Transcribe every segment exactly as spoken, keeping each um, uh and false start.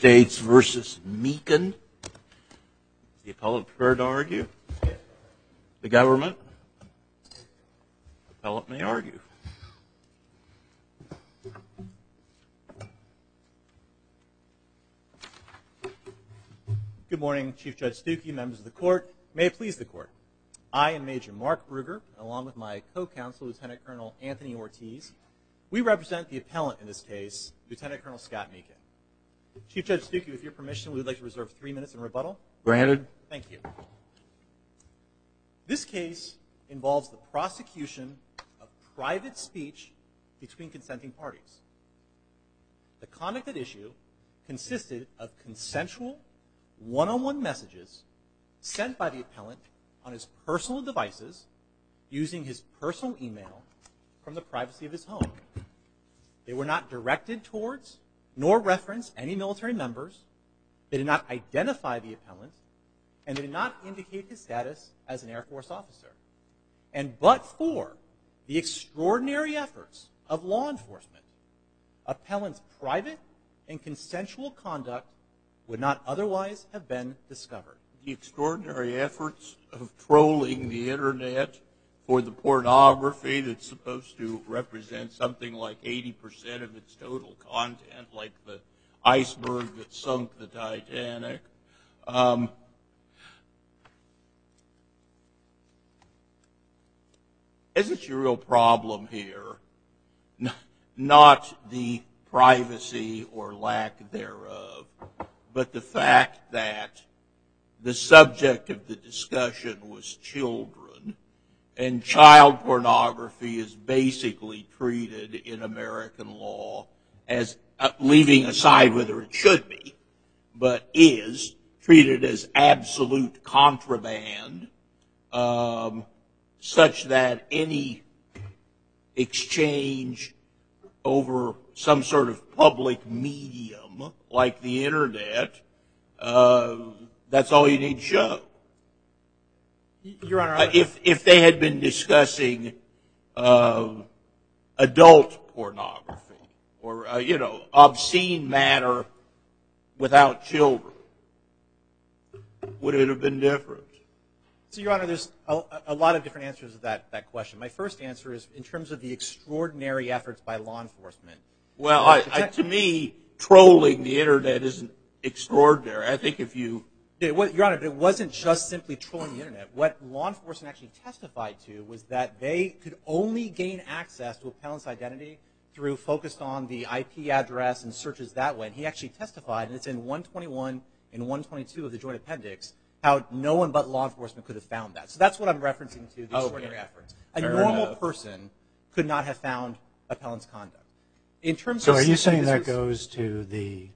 States versus Meekin. Is the appellant prepared to argue? The government? The appellant may argue. Good morning, Chief Judge Stuckey, members of the court. May it please the court. I am Major Mark Bruger, along with my co-counsel, Lieutenant Colonel Anthony Ortiz. We represent the appellant in this case, Lieutenant Colonel Scott Meekin. Chief Judge Stuckey, with your permission, we would like to reserve three minutes in rebuttal. Granted. Thank you. This case involves the prosecution of private speech between consenting parties. The conduct at issue consisted of consensual, one-on-one messages sent by the appellant on his personal devices using his personal email from the privacy of his home. They were not directed towards nor reference any military members. They did not identify the appellant, and they did not indicate his status as an Air Force officer. And but for the extraordinary efforts of law enforcement, appellant's private and consensual conduct would not otherwise have been discovered. The extraordinary efforts of trolling the internet for the pornography that's supposed to represent something like eighty percent of its total content, like the iceberg that sunk the Titanic. Um, isn't your real problem here n- not the privacy or lack thereof, but the fact that the subject of the discussion was children, and child pornography is basically treated in American law as, uh, leaving aside whether it should be, but is treated as absolute contraband, um, such that any exchange over some sort of public medium like the internet, uh, that's all you need to show. Your Honor, Uh, if if they had been discussing uh, adult pornography or uh, you know obscene matter without children, would it have been different? So, Your Honor, there's a, a lot of different answers to that, that question. My first answer is in terms of the extraordinary efforts by law enforcement. Well, I, I, to me, trolling the internet isn't extraordinary. I think if you It was, Your Honor, but it wasn't just simply trolling the internet. What law enforcement actually testified to was that they could only gain access to appellant's identity through focused on the I P address and searches that way. And he actually testified, and it's in one twenty-one and one twenty-two of the Joint Appendix, how no one but law enforcement could have found that. So that's what I'm referencing to, the extraordinary Okay. efforts. A Fair normal enough. person could not have found appellant's conduct. In terms So of are you simply saying this that was- goes to the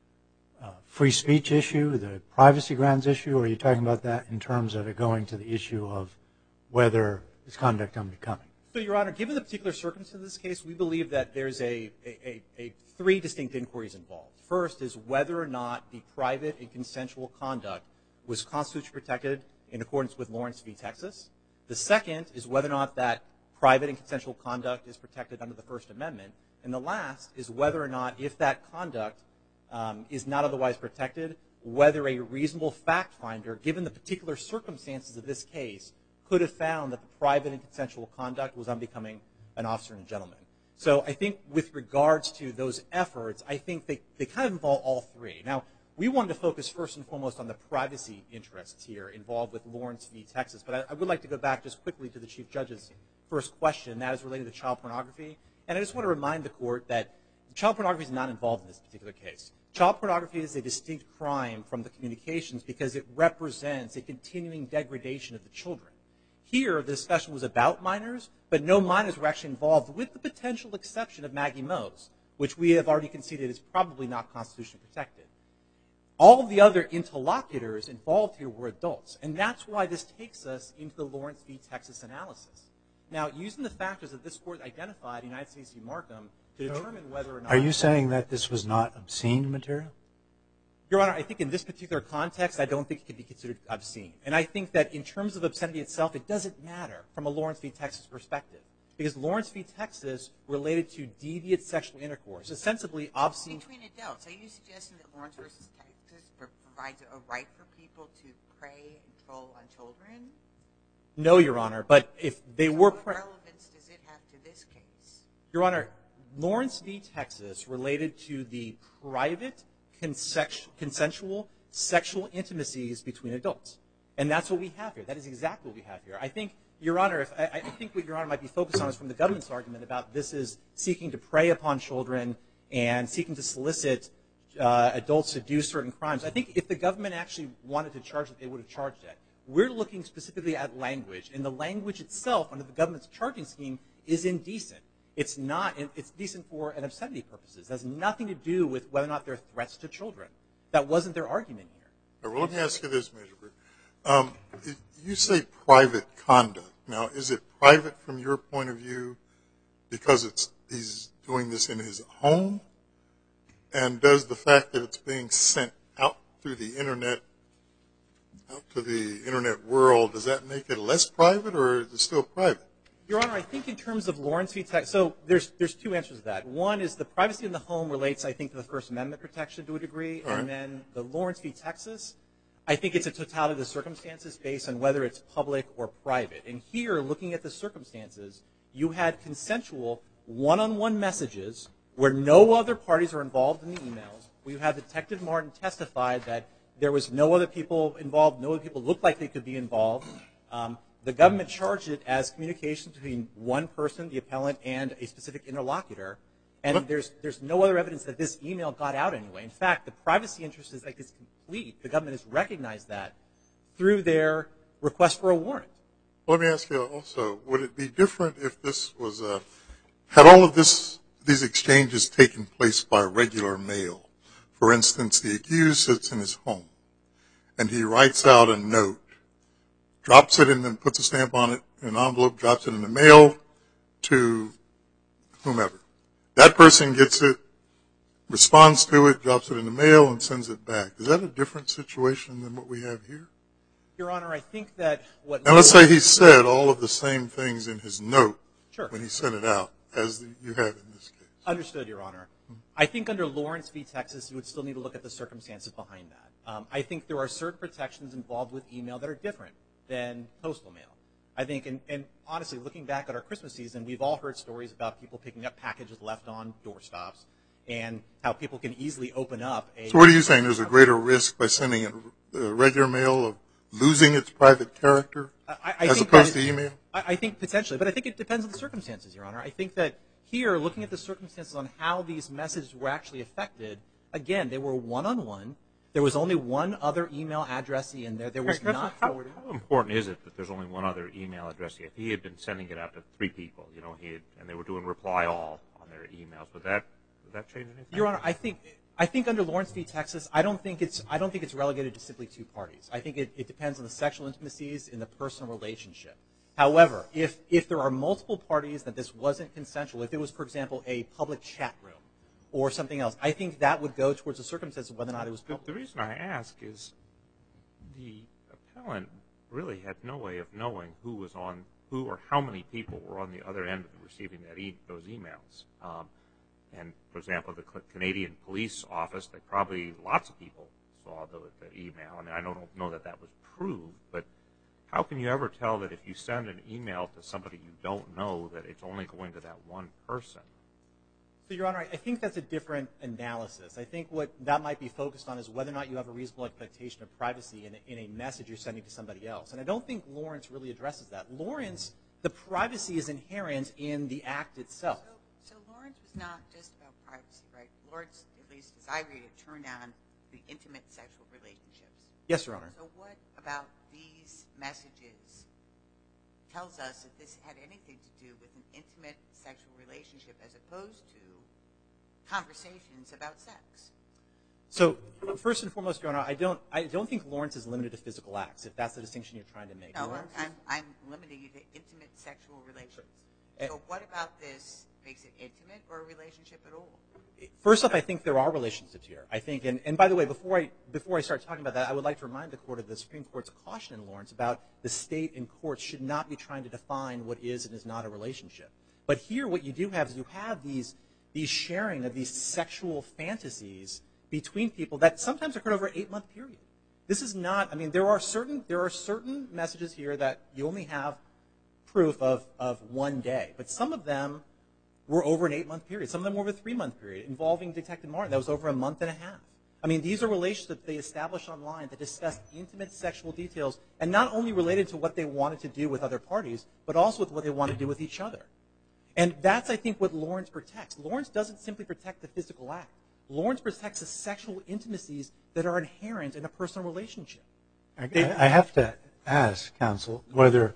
uh, free speech issue, the privacy grounds issue, or are you talking about that in terms of it going to the issue of whether is conduct unbecoming? So, Your Honor, given the particular circumstances of this case, we believe that there's a, a, a, a three distinct inquiries involved. First is whether or not the private and consensual conduct was constitutionally protected in accordance with Lawrence v. Texas. The second is whether or not that private and consensual conduct is protected under the First Amendment. And the last is whether or not, if that conduct um, is not otherwise protected, whether a reasonable fact finder, given the particular circumstances of this case, could have found that the private and consensual conduct was unbecoming an officer and a gentleman. So I think with regards to those efforts, I think they, they kind of involve all three. Now, we wanted to focus first and foremost on the privacy interests here involved with Lawrence v. Texas. But I, I would like to go back just quickly to the Chief Judge's first question, that is related to child pornography. And I just want to remind the Court that child pornography is not involved in this particular case. Child pornography is a distinct crime from the communications because it represents a continuing degradation of the children. Here, the discussion was about minors, but no minors were actually involved, with the potential exception of Maggie Mose, which we have already conceded is probably not constitutionally protected. All the other interlocutors involved here were adults, and that's why this takes us into the Lawrence v. Texas analysis. Now, using the factors that this Court identified in United States v. Markham to determine whether or not— Are you saying that this was not obscene material? Your Honor, I think in this particular context, I don't think it could be considered obscene. And I think that in terms of obscenity itself, it doesn't matter from a Lawrence v. Texas perspective. because Lawrence v. Texas related to deviant sexual intercourse, ostensibly obscene. Between adults, are you suggesting that Lawrence v. Texas provides a right for people to prey and troll on children? No, Your Honor, but if they so were... What relevance does it have to this case? Your Honor, Lawrence v. Texas related to the private, consensual sexual intimacies between adults. And that's what we have here. That is exactly what we have here. I think, Your Honor, if, I, I think what Your Honor might be focused on is from the government's argument about this is seeking to prey upon children and seeking to solicit uh, adults to do certain crimes. I think if the government actually wanted to charge it, they would have charged it. We're looking specifically at language, and the language itself under the government's charging scheme is indecent. It's not, it's decent for an obscenity purposes. It has nothing to do with whether or not they're threats to children. That wasn't their argument here. All right, well, let me ask you this, Major Britt. Um, you say private conduct. Now, is it private from your point of view because it's he's doing this in his home? And does the fact that it's being sent out through the Internet, out to the Internet world, does that make it less private or is it still private? Your Honor, I think in terms of Lawrence v. Texas, so there's there's two answers to that. One is the privacy in the home relates, I think, to the First Amendment protection to a degree. All right. And then the Lawrence v. Texas, I think it's a totality of the circumstances based on whether it's public or private. And here, looking at the circumstances, you had consensual one-on-one messages where no other parties are involved in the emails. We had Detective Martin testify that there was no other people involved, no other people looked like they could be involved. Um, the government charged it as communication between one person, the appellant, and a specific interlocutor. And there's there's no other evidence that this email got out anyway. In fact, the privacy interest is like it's complete. The government has recognized that through their request for a warrant. Let me ask you also, would it be different if this was a, had all of this, these exchanges taken place by regular mail? For instance, the accused sits in his home and he writes out a note, drops it in and puts a stamp on it, an envelope, drops it in the mail to whomever. That person gets it, responds to it, drops it in the mail, and sends it back. Is that a different situation than what we have here? Your Honor, I think that what... Now, let's say he said all of the same things in his note Sure. when he sent it out, as you have in this case. Understood, Your Honor. I think under Lawrence v. Texas, you would still need to look at the circumstances behind that. Um, I think there are certain protections involved with email that are different than postal mail. I think, and, and honestly, looking back at our Christmas season, we've all heard stories about people picking up packages left on doorstops and how people can easily open up a... So what are you saying? There's a greater risk by sending it uh, regular mail of losing its private character I, I as think opposed that, to email? I, I think potentially, but I think it depends on the circumstances, Your Honor. I think that here, looking at the circumstances on how these messages were actually affected, again, they were one-on-one. There was only one other email addressee in there. There was not how, forwarded. how important is it that there's only one other email addressee? If he had been sending it out to three people, you know, he had, and they were doing reply all on their emails, would that would that change anything? Your Honor, I think I think under Lawrence v. Texas, I don't think it's I don't think it's relegated to simply two parties. I think it, it depends on the sexual intimacies in the personal relationship. However, if if there are multiple parties that this wasn't consensual, if it was, for example, a public chat room or something else, I think that would go towards the circumstance of whether or not it was public. The, the reason I ask is the appellant really had no way of knowing who was on, who or how many people were on the other end of receiving that e- those emails. Um, and, for example, the Canadian Police Office, they probably, lots of people saw the, the email. And I don't know that that was proved, but how can you ever tell that if you send an email to somebody you don't know that it's only going to that one person? So, Your Honor, I think that's a different analysis. I think what that might be focused on is whether or not you have a reasonable expectation of privacy in a, in a message you're sending to somebody else. And I don't think Lawrence really addresses that. Lawrence, the privacy is inherent in the act itself. So, so Lawrence was not just about privacy, right? Lawrence, at least as I read it, turned on the intimate sexual relationships. Yes, Your Honor. So what about these messages tells us that this had anything to do with an intimate sexual relationship as opposed to conversations about sex? So, first and foremost, Your Honor, I don't, I don't think Lawrence is limited to physical acts, if that's the distinction you're trying to make. No, Lawrence I'm, is- I'm limiting you to intimate sexual relations. So what about this makes it intimate or a relationship at all? First up, I think there are relationships here. I think, and, and by the way, before I before I start talking about that, I would like to remind the Court of the Supreme Court's caution in Lawrence about the state and courts should not be trying to define what is and is not a relationship. But here what you do have is you have these, these sharing of these sexual fantasies between people that sometimes occur over an eight-month period. This is not, I mean, there are certain, there are certain messages here that you only have proof of, of one day. But some of them were over an eight-month period. Some of them were over a three-month period involving Detective Martin. That was over a month and a half. I mean, these are relationships they established online that discussed intimate sexual details and not only related to what they wanted to do with other parties, but also with what they wanted to do with each other. And that's, I think, what Lawrence protects. Lawrence doesn't simply protect the physical act. Lawrence protects the sexual intimacies that are inherent in a personal relationship. I, I have to ask, counsel, whether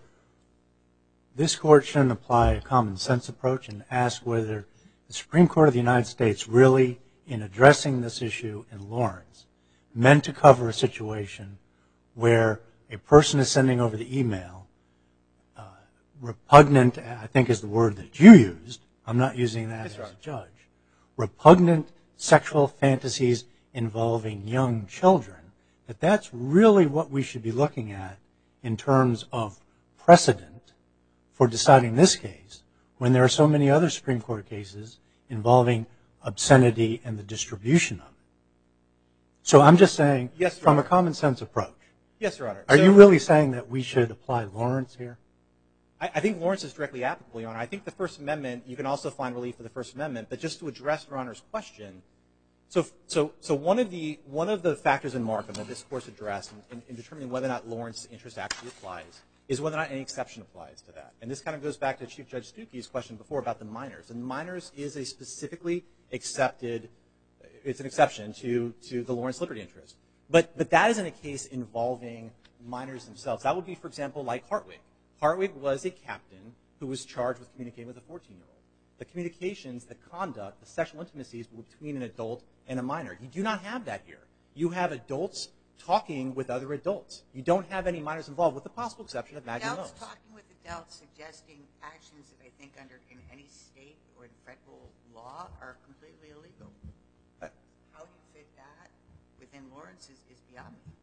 this court shouldn't apply a common sense approach and ask whether the Supreme Court of the United States really, in addressing this issue in Lawrence, meant to cover a situation where a person is sending over the email, uh, repugnant, I think is the word that you used, I'm not using that as a judge, repugnant sexual fantasies involving young children, that that's really what we should be looking at in terms of precedent for deciding this case when there are so many other Supreme Court cases involving obscenity and the distribution of it. So I'm just saying, yes, from a common sense approach, yes, Your Honor. Are so, you really saying that we should apply Lawrence here? I, I think Lawrence is directly applicable, Your Honor. I think the First Amendment, you can also find relief for the First Amendment, but just to address Your Honor's question, so so so one of the one of the factors in Markham that this course addressed in, in determining whether or not Lawrence's interest actually applies is whether or not any exception applies to that. And this kind of goes back to Chief Judge Stuckey's question before about the minors. And minors is a specifically accepted, it's an exception to, to the Lawrence liberty interest. But, but that isn't a case involving minors themselves. That would be, for example, like Hartwig. Hartwig was a captain who was charged with communicating with a fourteen-year-old. The communications, the conduct, the sexual intimacies were between an adult and a minor. You do not have that here. You have adults talking with other adults. You don't have any minors involved, with the possible exception of Maggie Adults Mills. talking with adults suggesting actions that I think under in any state or in federal law are completely illegal. Uh, How you fit that within Lawrence is, is beyond me.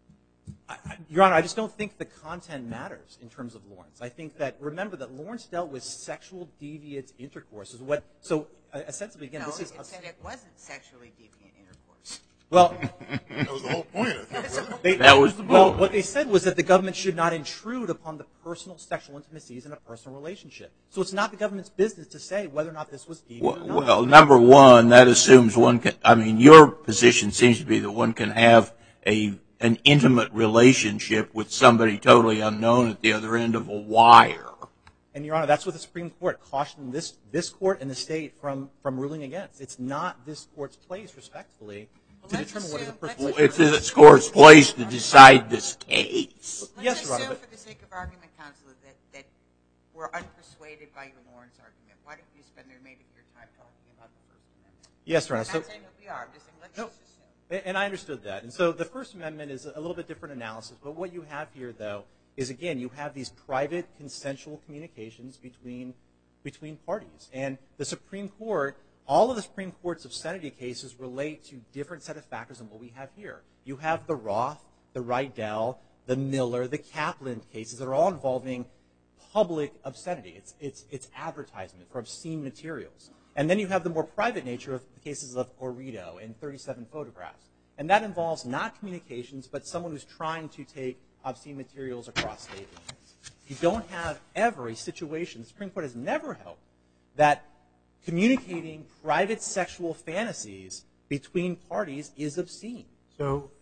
I, I, Your Honor, I just don't think the content matters in terms of Lawrence. I think that, remember that Lawrence dealt with sexual deviant intercourse. Is what, so uh, essentially, again, No, this is... it said it wasn't sexually deviant intercourse. Well, That was the whole point, I think, wasn't it? they, That was the well, point. what they said was that the government should not intrude upon the personal sexual intimacies in a personal relationship. So it's not the government's business to say whether or not this was deviant Well, or not. well, number one, that assumes one can, I mean, your position seems to be that one can have a an intimate relationship with somebody totally unknown at the other end of a wire. And, Your Honor, that's what the Supreme Court cautioned this, this court and the state from, from ruling against. It's not this court's place, respectfully, to Let's determine what is a assume- personal let's Well, it's this court's place to decide this case. Let's Yes, Your Honor, assume but- for the sake of argument, Counselor, that, that we're unpersuaded by your Lawrence argument. Why don't you spend the remainder of your time talking about the First Amendment? Yes, Your Honor. I'm So, not saying that we are. I'm just saying let's No. just assume. and I understood that. And so the First Amendment is a little bit different analysis. But what you have here, though, is, again, you have these private consensual communications between between parties. And the Supreme Court, all of the Supreme Court's obscenity cases relate to different set of factors than what we have here. You have the Roth, the Rydell, the Miller, the Kaplan cases that are all involving public obscenity. It's, it's, it's advertisement for obscene materials. And then you have the more private nature of the cases of Orito and thirty-seven photographs. And that involves not communications, but someone who's trying to take obscene materials across state lines. You don't have ever a situation, the Supreme Court has never held, that communicating private sexual fantasies between parties is obscene. So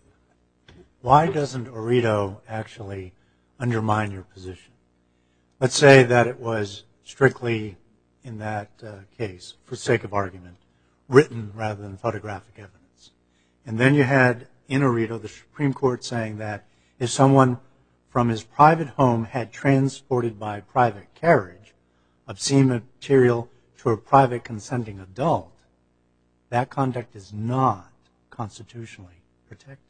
why doesn't Orito actually undermine your position? Let's say that it was strictly, in that uh, case, for sake of argument, written rather than photographic evidence. And then you had, in Orito, the Supreme Court saying that if someone from his private home had transported by private carriage obscene material to a private consenting adult, that conduct is not constitutionally protected.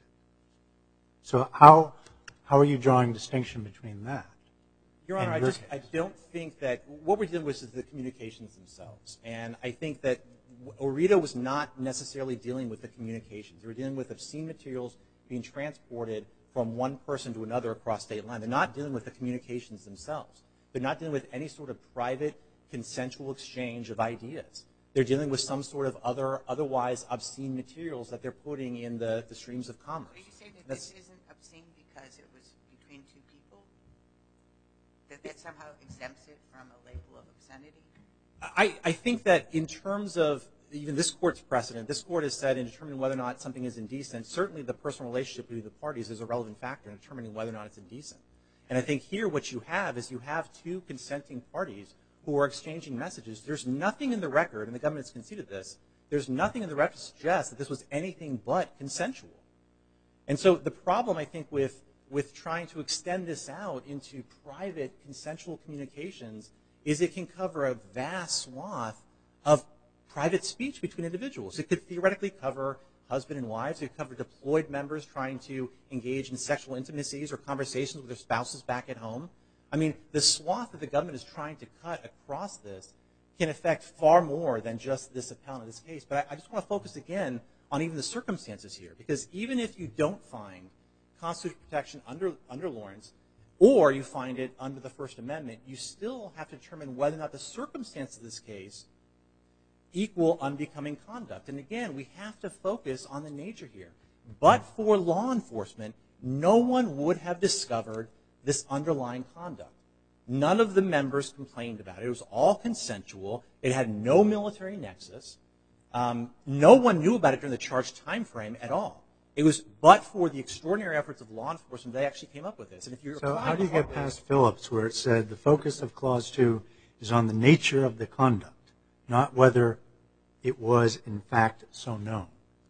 So how how are you drawing distinction between that? Your Honor, I in your just I don't think that what we're dealing with is the communications themselves. And I think that Orito was not necessarily dealing with the communications. They were dealing with obscene materials being transported from one person to another across state line. They're not dealing with the communications themselves. They're not dealing with any sort of private consensual exchange of ideas. They're dealing with some sort of other, otherwise obscene materials that they're putting in the, the streams of commerce. Are you saying that That's, this isn't obscene because it was between two people? That that somehow exempts it from a label of obscenity? I, I think that in terms of even this court's precedent, this court has said in determining whether or not something is indecent, certainly the personal relationship between the parties is a relevant factor in determining whether or not it's indecent. And I think here what you have is you have two consenting parties who are exchanging messages. There's nothing in the record, and the government has conceded this, there's nothing in the record to suggest that this was anything but consensual. And so the problem, I think, with, with trying to extend this out into private consensual communications is it can cover a vast swath of private speech between individuals. It could theoretically cover husband and wives. It could cover deployed members trying to engage in sexual intimacies or conversations with their spouses back at home. I mean, the swath that the government is trying to cut across this can affect far more than just this appellant in this case. But I, I just want to focus again on even the circumstances here, because even if you don't find constitutional protection under, under Lawrence, or you find it under the First Amendment, you still have to determine whether or not the circumstances of this case equal unbecoming conduct. And again, we have to focus on the nature here. But for law enforcement, no one would have discovered this underlying conduct. None of the members complained about it. It was all consensual. It had no military nexus. Um, no one knew about it during the charged time frame at all. It was but for the extraordinary efforts of law enforcement they actually came up with this. And if you're so how do you get past Phillips, where it said the focus of Clause two is on the nature of the conduct, not whether it was in fact so known?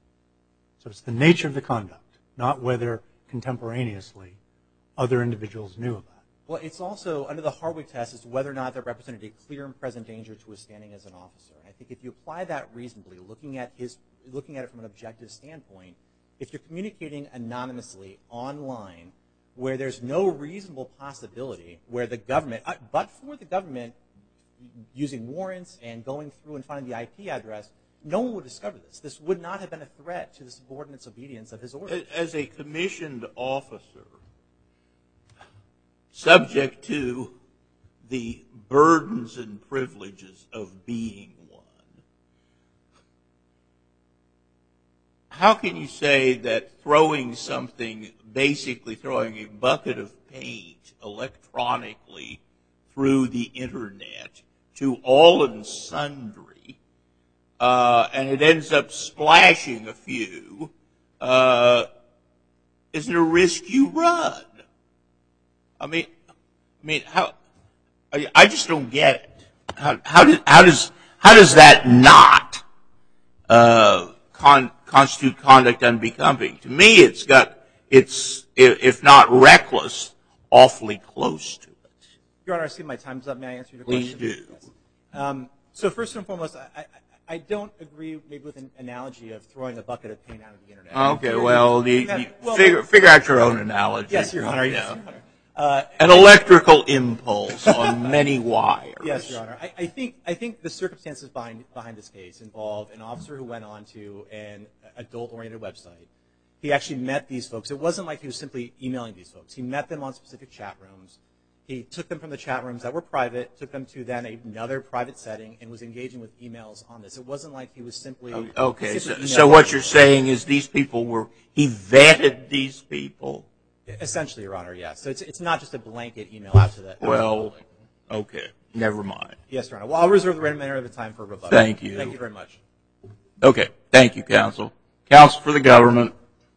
So it's the nature of the conduct, not whether contemporaneously other individuals knew about it. Well, it's also, under the Harwick test, is whether or not they represented a clear and present danger to his standing as an officer. And I think if you apply that reasonably, looking at his, looking at it from an objective standpoint, if you're communicating anonymously online where there's no reasonable possibility where the government, but for the government using warrants and going through and finding the I P address, no one would discover this. This would not have been a threat to the subordinate's obedience of his orders. As a commissioned officer, subject to the burdens and privileges of being one, how can you say that throwing something, basically throwing a bucket of paint electronically through the internet to all and sundry, uh, and it ends up splashing a few, uh, isn't a risk you run? I mean, I mean, how? I, I just don't get it. How, how, did, how does how does that not uh, con, constitute conduct unbecoming? To me, it's got it's if not reckless, awfully close to it. Your Honor, I see my time's up. May I answer your Please question? do. Yes. Um, so first and foremost, I, I, I don't agree maybe with an analogy of throwing a bucket of paint out of the internet. Okay, well, you, have, you well, figure figure out your own analogy. Yes, Your Honor. Yes, Yeah. Your Honor. Uh, An electrical impulse on many wires. Yes, Your Honor. I, I think I think the circumstances behind behind this case involve an officer who went on to an adult-oriented website. He actually met these folks. It wasn't like he was simply emailing these folks. He met them on specific chat rooms. He took them from the chat rooms that were private, took them to then another private setting, and was engaging with emails on this. It wasn't like he was simply Okay, simply so, so emailing. what you're saying is these people were, he vetted these people? Essentially, Your Honor, yes. So it's it's not just a blanket email out to the Well, okay, never mind. Yes, Your Honor. Well, I'll reserve the remainder of the time for rebuttal. Thank you. Thank you very much. Okay, thank you, counsel. Counsel for the government.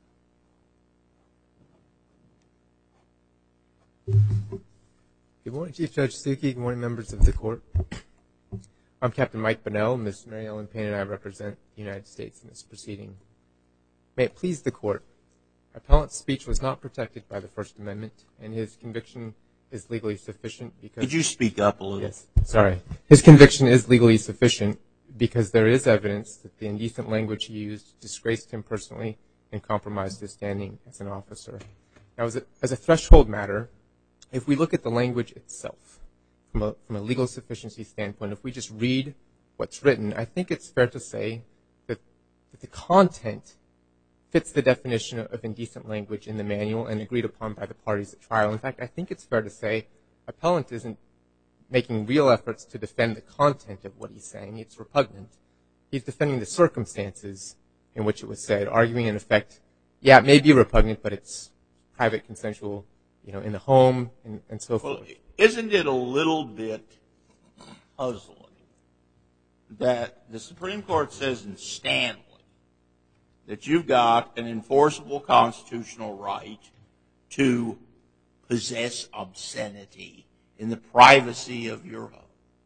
Good morning, Chief Judge Stuckey. Good morning, members of the court. I'm Captain Mike Bonnell. Miz Mary Ellen Payne and I represent the United States in this proceeding. May it please the court, appellant's speech was not protected by the First Amendment, and his conviction is legally sufficient because... Could you speak up a little? Yes, sorry. His conviction is legally sufficient because there is evidence that the indecent language he used disgraced him personally and compromised his standing as an officer. Now, as a, as a threshold matter, if we look at the language itself, from a, from a legal sufficiency standpoint, if we just read what's written, I think it's fair to say that, that the content fits the definition of indecent language in the manual and agreed upon by the parties at trial. In fact, I think it's fair to say appellant isn't making real efforts to defend the content of what he's saying. It's repugnant. He's defending the circumstances in which it was said, arguing in effect, yeah, it may be repugnant, but it's private, consensual, you know, in the home, and, and so forth. Well, isn't it a little bit puzzling that the Supreme Court says in Stanley that you've got an enforceable constitutional right to possess obscenity in the privacy of your home,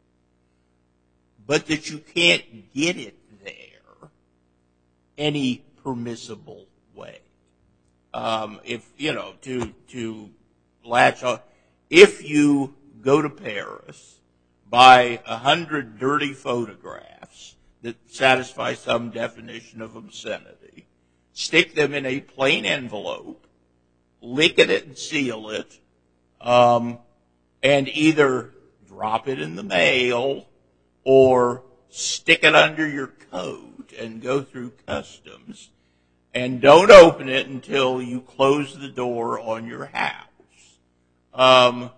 but that you can't get it there any permissible way? Um, if, you know, to, to latch on, if you go to Paris, buy a hundred dirty photographs that satisfy some definition of obscenity, stick them in a plain envelope, lick it and seal it, um, and either drop it in the mail or stick it under your coat and go through customs, and don't open it until you close the door on your house. Um,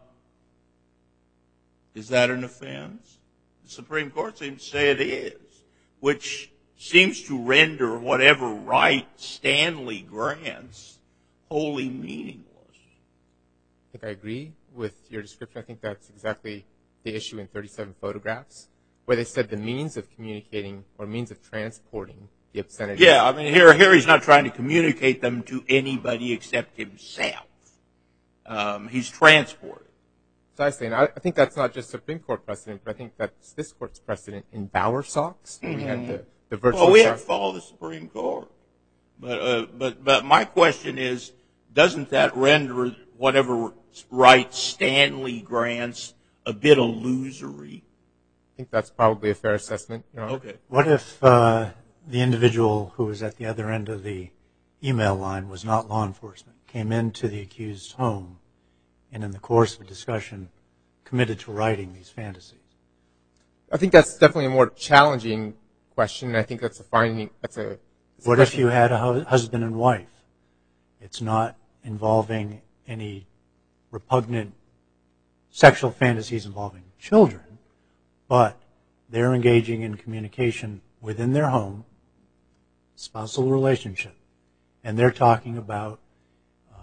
is that an offense? The Supreme Court seems to say it is, which seems to render whatever right Stanley grants wholly meaningless. I think I agree with your description. I think that's exactly the issue in thirty-seven photographs, where they said the means of communicating or means of transporting the obscenity. Yeah, I mean, here, here he's not trying to communicate them to anybody except himself. Um, he's transported. Precisely, and I, I think that's not just Supreme Court precedent, but I think that's this Court's precedent in Bowersox, where we had the, the virtual. Well, we have to follow the Supreme Court. But, uh, but, but my question is, doesn't that render whatever right Stanley grants a bit illusory? I think that's probably a fair assessment, Your Honor. Okay. What if uh, the individual who was at the other end of the email line was not law enforcement, came into the accused's home, and in the course of a discussion committed to writing these fantasies? I think that's definitely a more challenging question, and I think that's a finding. That's a. That's What a if you had a hu- husband and wife? It's not involving any repugnant sexual fantasies involving children, but they're engaging in communication within their home, spousal relationship, and they're talking about uh,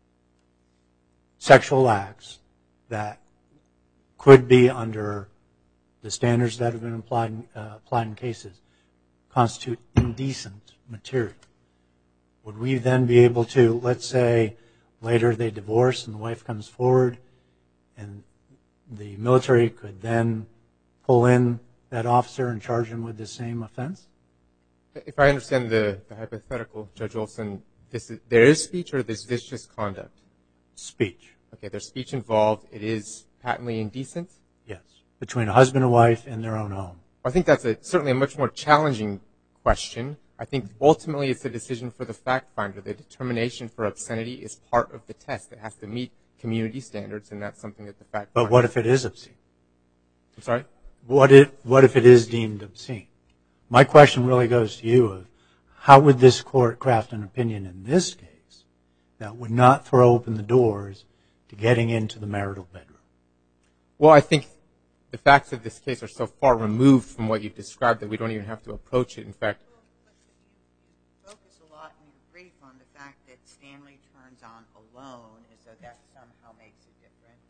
sexual acts that could be, under the standards that have been applied, uh, applied in cases, constitute indecent material. Would we then be able to, let's say, later they divorce and the wife comes forward, and the military could then pull in that officer and charge him with the same offense? If I understand the, the hypothetical, Judge Olson, this is, there is speech or is this just conduct? Speech. Okay, there's speech involved. It is patently indecent? Yes. Between a husband and wife in their own home. I think that's a, certainly a much more challenging question. I think ultimately it's a decision for the fact finder. The determination for obscenity is part of the test. It has to meet community standards, and that's something that the fact finder. But what if it is obscene? I'm sorry? What if, what if it is deemed obscene? My question really goes to you of how would this court craft an opinion in this case that would not throw open the doors to getting into the marital bedroom? Well, I think the facts of this case are so far removed from what you've described that we don't even have to approach it. In fact, you focus a lot in your brief on the fact that Stanley turns on alone, as though that somehow makes a difference.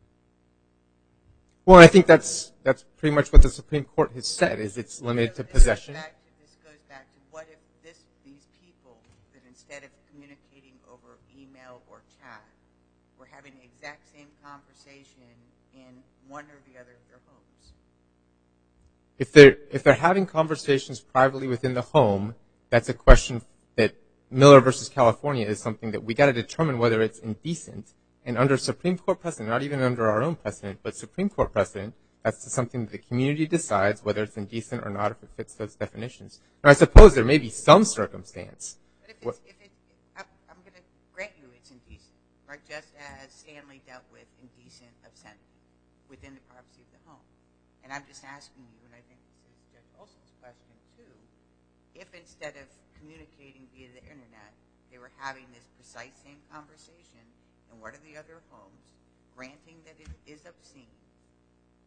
well, I think that's that's pretty much what the Supreme Court has said, is it's limited to possession. This goes back to, this goes back to what if this, these people, that instead of communicating over email or chat, were having the exact same conversation in one or the other of their homes? If they're if they're having conversations privately within the home, that's a question that Miller versus California is something that we got to determine whether it's indecent. And under Supreme Court precedent, not even under our own precedent, but Supreme Court precedent, that's something that the community decides whether it's indecent or not if it fits those definitions. Now, I suppose there may be some circumstance. But if it's, if it, I'm, I'm going to grant you it's indecent, right? Just as Stanley dealt with indecent obscenity within the privacy of the home. And I'm just asking you, and I think this is Judge Olson's question too, if instead of communicating via the internet, they were having this precise same conversation in one of the other homes, granting that it is obscene,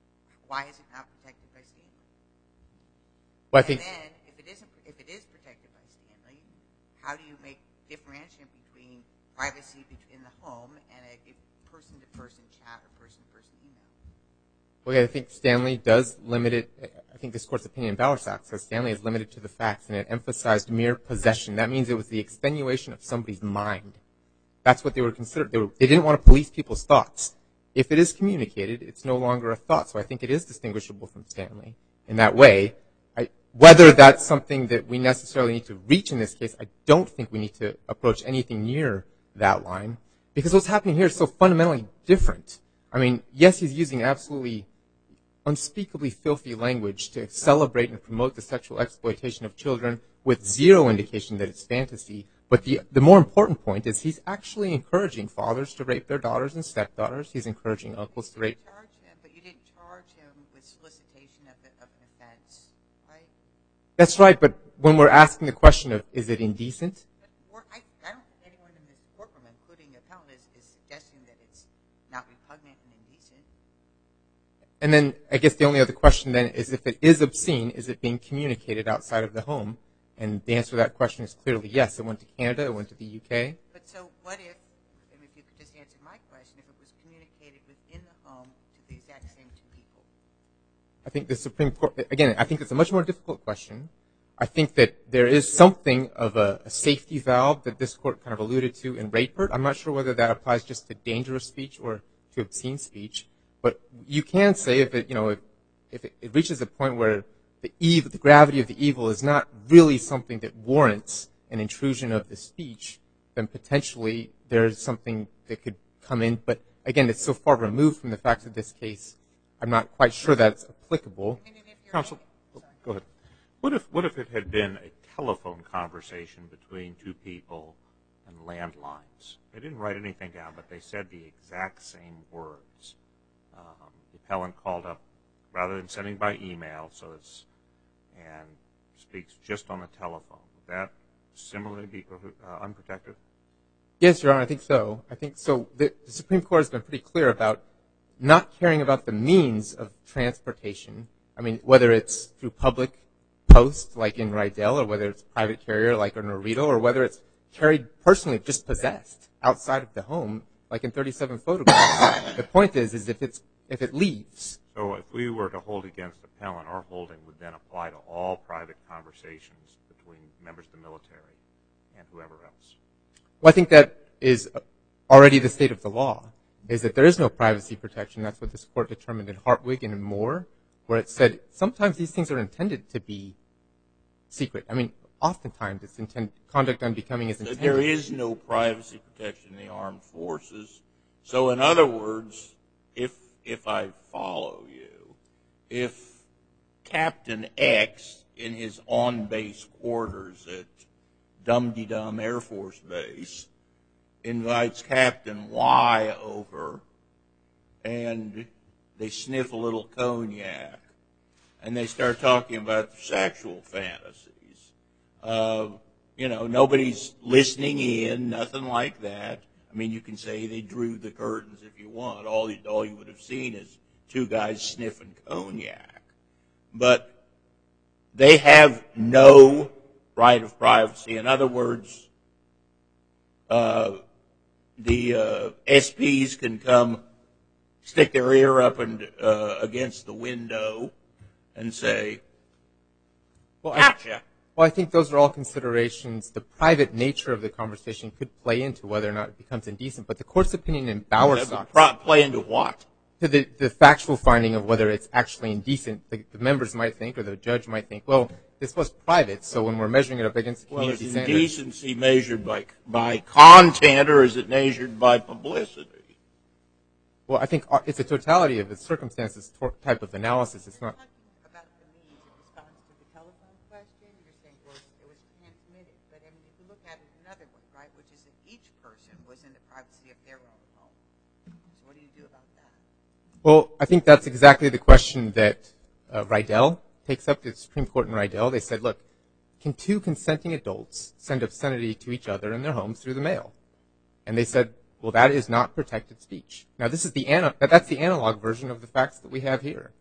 why is it not protected by Stanley? Well, I think, and then, if it isn't, if it is protected by Stanley, how do you make differentiation between privacy between the home and a, a person-to-person chat or person-to-person email? well, I think Stanley does limit it. I think this court's opinion in Bowersox says Stanley is limited to the facts, and it emphasized mere possession. That means it was the extenuation of somebody's mind. That's what they were considered. They, were, they didn't want to police people's thoughts. If it is communicated, it's no longer a thought. So I think it is distinguishable from Stanley in that way. I, whether that's something that we necessarily need to reach in this case, I don't think we need to approach anything near that line, because what's happening here is so fundamentally different. I mean, yes, he's using absolutely unspeakably filthy language to celebrate and promote the sexual exploitation of children with zero indication that it's fantasy. But the the more important point is he's actually encouraging fathers to rape their daughters and stepdaughters. He's encouraging uncles to rape. You charge him, but you didn't charge him with solicitation of, the, of an offense, right? That's right, but when we're asking the question of is it indecent? But we're, I, I don't think anyone in this courtroom, including the appellant, is, is suggesting that it's not repugnant and indecent. And then I guess the only other question then is if it is obscene, is it being communicated outside of the home? And the answer to that question is clearly yes. It went to Canada. It went to the U K. But so what if, and if you could just answer my question, if it was communicated within the home to the exact same two people? I think the Supreme Court, again, I think it's a much more difficult question. I think that there is something of a, a safety valve that this court kind of alluded to in Rapert. I'm not sure whether that applies just to dangerous speech or to obscene speech. But you can say if it, you know, if, if it, it reaches a point where the evil, the gravity of the evil is not really something that warrants an intrusion of the speech, then potentially there's something that could come in. But again, it's so far removed from the facts of this case, I'm not quite sure that's applicable. Counsel, go ahead. What if what if it had been a telephone conversation between two people and landlines? They didn't write anything down, but they said the exact same words. Um, the appellant called up rather than sending by email, so it's and speaks just on the telephone. Would that similarly be uh, unprotected? Yes, Your Honor, I think so. I think so. The, the Supreme Court has been pretty clear about not caring about the means of transportation. I mean, whether it's through public post, like in Rydell, or whether it's private carrier, like in Norito, or whether it's carried personally, just possessed outside of the home, like in thirty-seven photographs. The point is, is if it's if it leaves. So if we were to hold against the appellant, our holding would then apply to all private conversations between members of the military and whoever else. Well, I think that is already the state of the law, is that there is no privacy protection. That's what this court determined in Hartwig and in Moore, where it said sometimes these things are intended to be secret. I mean, oftentimes it's intended, conduct unbecoming is intended. There is no privacy protection in the armed forces. So in other words, if if I follow you, if Captain X in his on-base quarters at Dum-de-Dum Air Force Base invites Captain Y over and they sniff a little cognac and they start talking about their sexual fantasies, uh, you know, nobody's listening in, nothing like that. I mean, you can say they drew the curtains if you want. All you, all you would have seen is two guys sniffing cognac. But they have no right of privacy. In other words, uh, the uh, S Ps can come stick their ear up and uh, against the window and say, well, gotcha. I, well, I think those are all considerations. The private nature of the conversation could play into whether or not it becomes indecent. But the court's opinion in Bowersox play into what? To the, the factual finding of whether it's actually indecent. The, the members might think, or the judge might think, well, this was private, so when we're measuring it up against the Well, is community standards. indecency measured by by content, or is it measured by publicity? Well, I think it's a totality of the circumstances type of analysis. It's not. Talking about the means in response to the telephone question, you're saying well, it was transmitted. But I mean, if you look at it another way, right, which is that each person was in the privacy of their own home. So what do you do about that? Well, I think that's exactly the question that uh, Rydell takes up. The Supreme Court in Rydell, they said, look, can two consenting adults send obscenity to each other in their homes through the mail? And they said, well, that is not protected speech. Now, this is the ana- that's the analog version of the facts that we have here.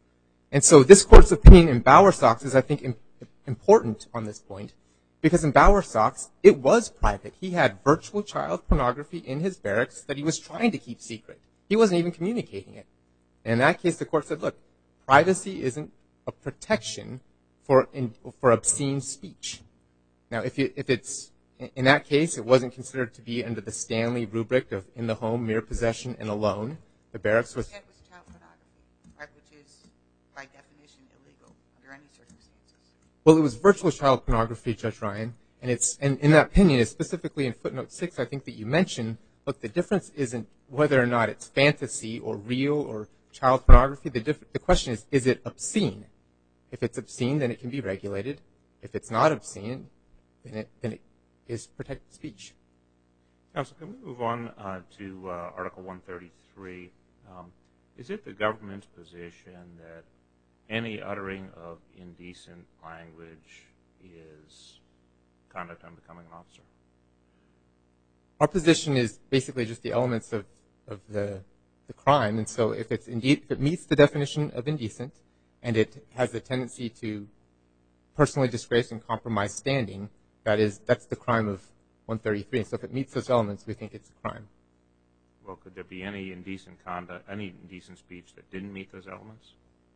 And so this court's opinion in Bowersox is, I think, im- important on this point, because in Bowersox, it was private. He had virtual child pornography in his barracks that he was trying to keep secret. He wasn't even communicating it. And in that case, the court said, look, privacy isn't a protection for in, for obscene speech. Now, if, you, if it's, in that case, it wasn't considered to be under the Stanley rubric of in the home, mere possession, and alone. The barracks was... That was child pornography, right, which is, by definition, illegal under any circumstances. Well, it was virtual child pornography, Judge Ryan, and it's, and in that opinion, it's specifically in footnote six, I think that you mentioned, look, the difference isn't whether or not it's fantasy or real or child pornography. The, diff- the question is, is it obscene? If it's obscene, then it can be regulated. If it's not obscene, then it, then it is protected speech. Counsel, can we move on uh, to uh, Article one thirty-three? Um, is it the government's position that any uttering of indecent language is conduct on becoming an officer? Our position is basically just the elements of, of the, the crime, and so if it's indeed, if it meets the definition of indecent and it has the tendency to personally disgrace and compromise standing, that is, that's the crime of one thirty-three. And so if it meets those elements, we think it's a crime. Well, could there be any indecent conduct, any indecent speech that didn't meet those elements?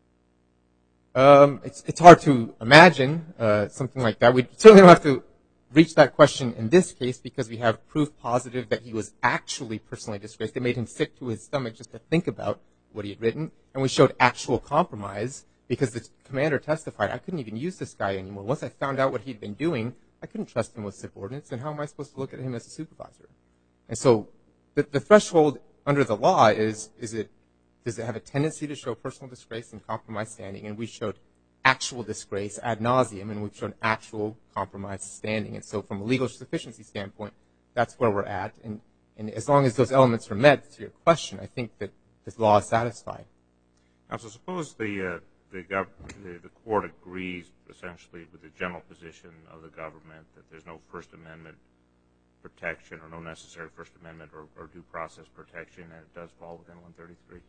Um, it's, it's hard to imagine uh, something like that. We certainly don't have to reach that question in this case because we have proof positive that he was actually personally disgraced. It made him sick to his stomach just to think about what he had written. And we showed actual compromise because the commander testified, I couldn't even use this guy anymore. Once I found out what he'd been doing, I couldn't trust him with subordinates, and how am I supposed to look at him as a supervisor? And so the, the threshold under the law is, is it, does it have a tendency to show personal disgrace and compromised standing? And we showed actual disgrace ad nauseum, and we've shown actual compromised standing. And so from a legal sufficiency standpoint, that's where we're at. And, and as long as those elements are met, to your question, I think that this law is satisfied. Now, so suppose the, uh, the, gov- the, the court agrees essentially with the general position of the government that there's no First Amendment protection or no necessary First Amendment or, or due process protection, and it does fall within one thirty-three.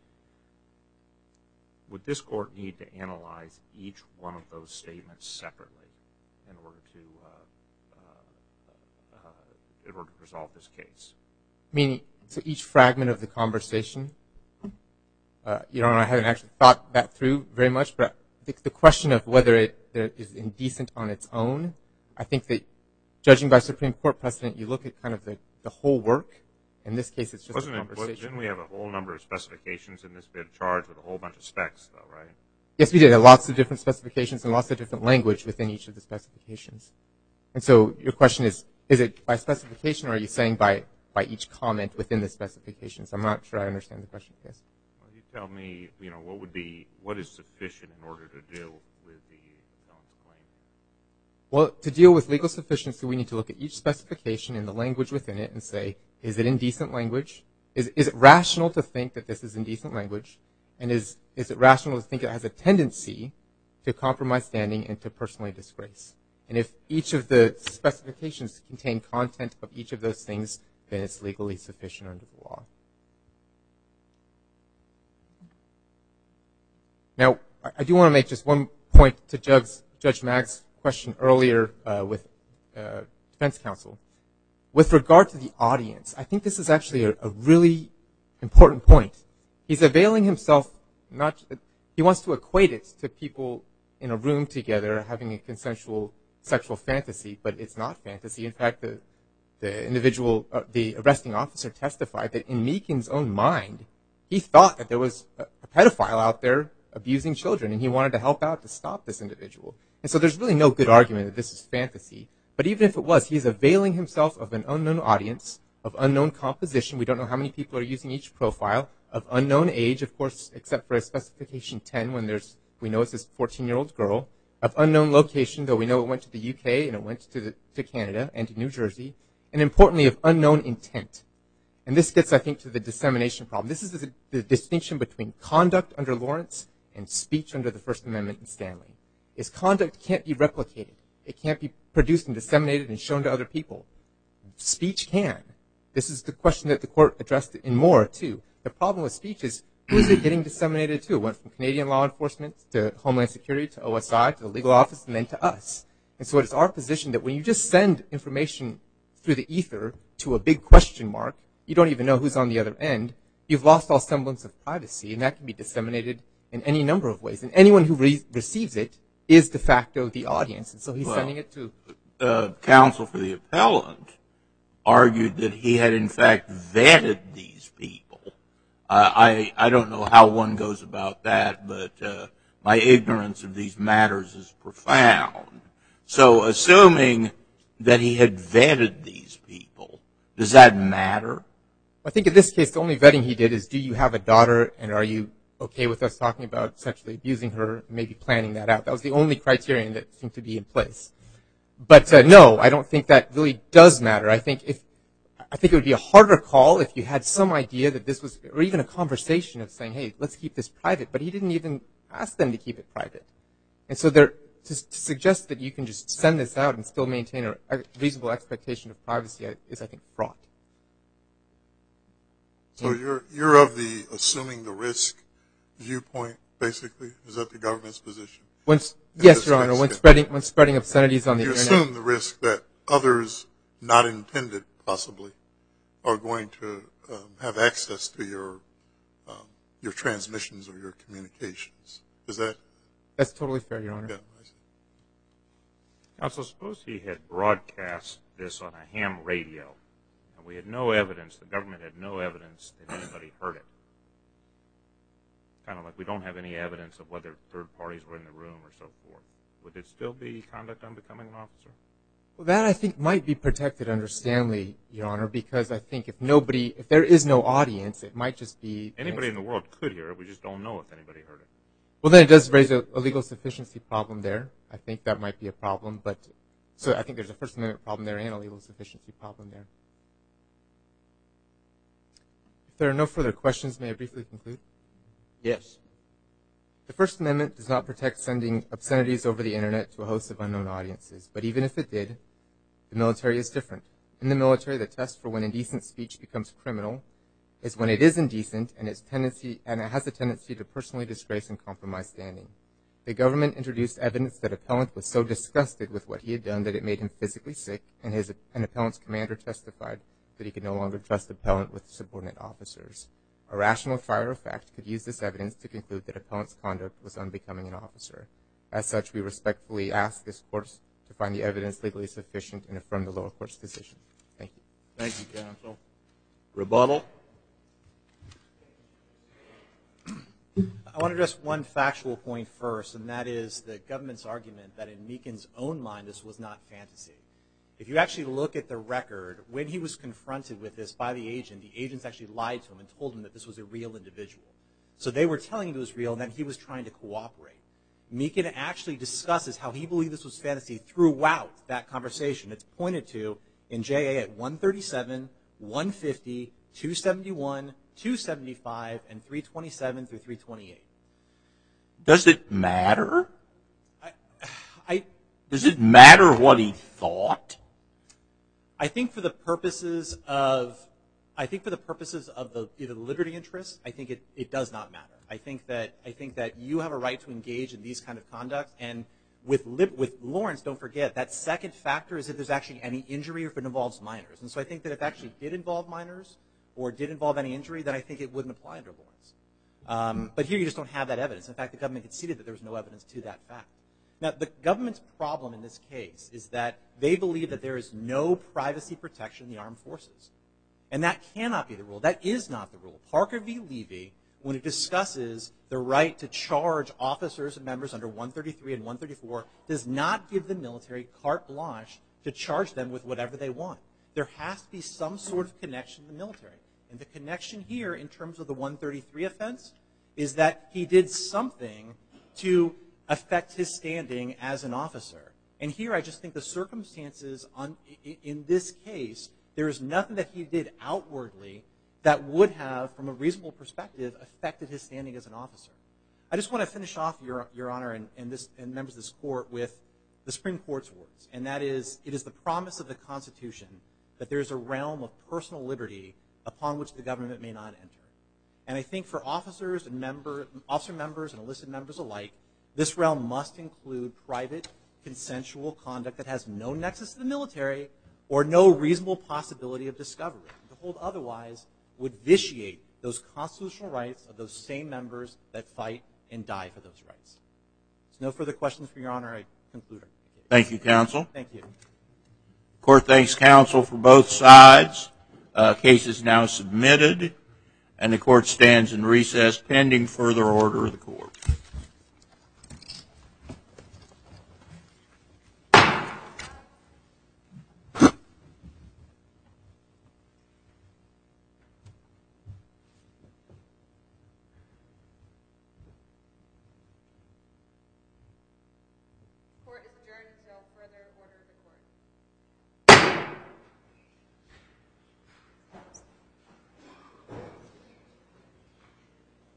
Would this court need to analyze each one of those statements separately in order to uh, uh, uh, in order to resolve this case? Meaning, so each fragment of the conversation, uh, you know, I haven't actually thought that through very much, but the, the question of whether it, it is indecent on its own, I think that judging by Supreme Court precedent, you look at kind of the, the whole work. In this case, it's just Wasn't a it, conversation. didn't we have a whole number of specifications in this bid charged with a whole bunch of specs, though, right? Yes, we did. Lots of different specifications and lots of different language within each of the specifications. And so your question is, is it by specification or are you saying by, by each comment within the specifications? I'm not sure I understand the question. Yes. Well, you tell me, you know, what would be, what is sufficient in order to deal with the appellant's claim? Well, to deal with legal sufficiency, we need to look at each specification and the language within it and say, is it indecent language? Is, is it rational to think that this is indecent language? And is, is it rational to think it has a tendency to compromise standing and to personally disgrace? And if each of the specifications contain content of each of those things, then it's legally sufficient under the law. Now, I do want to make just one point to Judge, Judge Magg's question earlier uh, with uh, defense counsel. With regard to the audience, I think this is actually a, a really important point. He's availing himself, not, he wants to equate it to people in a room together having a consensual sexual fantasy, but it's not fantasy. In fact, the, the individual, uh, the arresting officer testified that in Meekin's own mind, he thought that there was a, a pedophile out there abusing children, and he wanted to help out to stop this individual. And so there's really no good argument that this is fantasy. But even if it was, he is availing himself of an unknown audience, of unknown composition. We don't know how many people are using each profile, of unknown age, of course, except for a specification ten when there's, we know it's this fourteen-year-old girl, of unknown location, though we know it went to the U K and it went to, the, to Canada and to New Jersey, and importantly, of unknown intent. And this gets, I think, to the dissemination problem. This is the, the distinction between conduct under Lawrence and speech under the First Amendment in Stanley. Is conduct can't be replicated. It can't be produced and disseminated and shown to other people. Speech can. This is the question that the court addressed in Moore, too. The problem with speech is who is it getting disseminated to? It went from Canadian law enforcement to Homeland Security to O S I to the legal office and then to us. And so it's our position that when you just send information through the ether to a big question mark, you don't even know who's on the other end, you've lost all semblance of privacy, and that can be disseminated in any number of ways. And anyone who re- receives it is de facto the audience, and so he's well, sending it to... Uh, counsel for the appellant argued that he had in fact vetted these people. Uh, I, I don't know how one goes about that, but uh, my ignorance of these matters is profound. So assuming that he had vetted these people, does that matter? I think in this case, the only vetting he did is, do you have a daughter, and are you okay with us talking about sexually abusing her, maybe planning that out? That was the only criterion that seemed to be in place. But uh, no, I don't think that really does matter. I think if I think it would be a harder call if you had some idea that this was, or even a conversation of saying, hey, let's keep this private. But he didn't even ask them to keep it private. And so there, to, to suggest that you can just send this out and still maintain a, a reasonable expectation of privacy is, I think, fraught. So you're you're of the assuming the risk viewpoint, basically? Is that the government's position? When, yes, Your Honor. When yeah. spreading when spreading obscenities on the you internet, you assume the risk that others, not intended, possibly, are going to um, have access to your um, your transmissions or your communications. Is that? That's totally fair, Your Honor. Yeah. Counsel, suppose he had broadcast this on a ham radio, and we had no evidence, the government had no evidence that anybody heard it. Kind of like we don't have any evidence of whether third parties were in the room or so forth. Would it still be conduct on becoming an officer? Well, that I think might be protected under Stanley, Your Honor, because I think if nobody, if there is no audience, it might just be... Anybody in the world could hear it, we just don't know if anybody heard it. Well, then it does raise a, a legal sufficiency problem there. I think that might be a problem, but so I think there's a First Amendment problem there and a legal sufficiency problem there. If there are no further questions, may I briefly conclude? Yes. The First Amendment does not protect sending obscenities over the internet to a host of unknown audiences, but even if it did, the military is different. In the military, the test for when indecent speech becomes criminal is when it is indecent and its tendency and it has a tendency to personally disgrace and compromise standing. The government introduced evidence that appellant was so disgusted with what he had done that it made him physically sick, and his an appellant's commander testified that he could no longer trust appellant with subordinate officers. A rational trier of fact could use this evidence to conclude that appellant's conduct was unbecoming an officer. As such, we respectfully ask this court to find the evidence legally sufficient and affirm the lower court's decision. Thank you. Thank you, counsel. Rebuttal. I want to address one factual point first, and that is the government's argument that in Meekin's own mind this was not fantasy. If you actually look at the record, when he was confronted with this by the agent, the agents actually lied to him and told him that this was a real individual. So they were telling him it was real and that he was trying to cooperate. Meekin actually discusses how he believed this was fantasy throughout that conversation. It's pointed to in J A at one thirty-seven, one fifty, two seventy-one, two seventy-five, and three twenty-seven through three twenty-eight. Does it matter? I, I, Does it matter what he thought? I think for the purposes of, I think for the purposes of the either the liberty interest, I think it, it does not matter. I think that I think that you have a right to engage in these kind of conduct, and with lib, with Lawrence, don't forget that second factor is if there's actually any injury or if it involves minors. And so I think that if it actually did involve minors or did involve any injury, then I think it wouldn't apply under Lawrence. Um, but here you just don't have that evidence. In fact, the government conceded that there was no evidence to that fact. Now, the government's problem in this case is that they believe that there is no privacy protection in the armed forces. And that cannot be the rule. That is not the rule. Parker v. Levy, when it discusses the right to charge officers and members under one thirty-three and one thirty-four, does not give the military carte blanche to charge them with whatever they want. There has to be some sort of connection to the military. And the connection here in terms of the one thirty-three offense is that he did something to affect his standing as an officer. And here I just think the circumstances on, in this case, there is nothing that he did outwardly that would have, from a reasonable perspective, affected his standing as an officer. I just want to finish off, Your, Your Honor, and, and, this, and members of this court with the Supreme Court's words. And that is, it is the promise of the Constitution that there is a realm of personal liberty upon which the government may not enter. And I think for officers and member, officer members and enlisted members alike, this realm must include private, consensual conduct that has no nexus to the military or no reasonable possibility of discovery. To hold otherwise would vitiate those constitutional rights of those same members that fight and die for those rights. There's no further questions for Your Honor. I conclude. Thank you, counsel. Thank you. Court thanks counsel for both sides. Uh, case is now submitted, and the court stands in recess pending further order of the court.